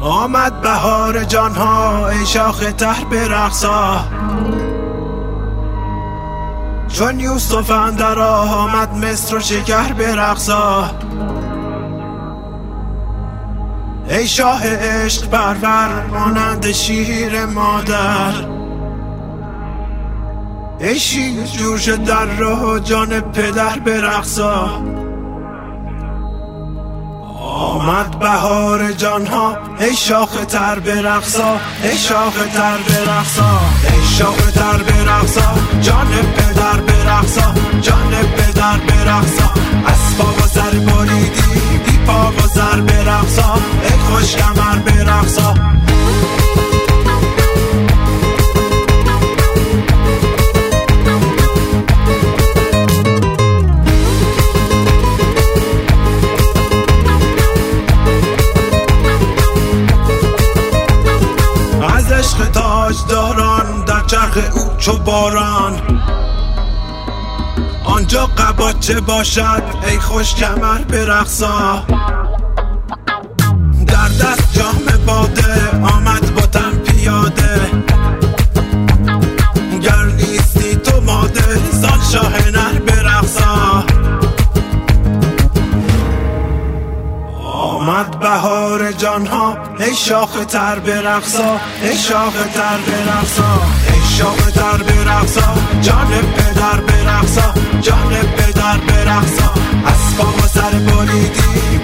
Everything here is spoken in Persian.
آمد بهار جانها ای شاخ تر برقصا، چون یوسف اندر آمد مصر و شکر برقصا. ای شاه عشق پرور مانند شیر مادر، ای شیر جوش در راه جان پدر برقصا. آمد بهار جانها ای شاخ تر برقصا، ای شاخ تر برقصا، ای شاخ تر برقصا، جان پدر برقصا، جان پدر برقصا. از پا و سر بریدی بی پا و سر برقصا، ای خوش کمر برقصا. عشق تاجداران در چرخ او چو باران، آنجا قباچه باشد ای خوش کمر برقصا. در دست جام باده آمد بتم پیاده، گر نیستی تو ماده زان شاه نر برقصا. آمد بهار جانها ای شاخ تر برقصا، ای شاخ تر برقصا، ای شاخ تر برقصا، جان پدر برقصا، جان پدر برقصا. از پا و سر بریدی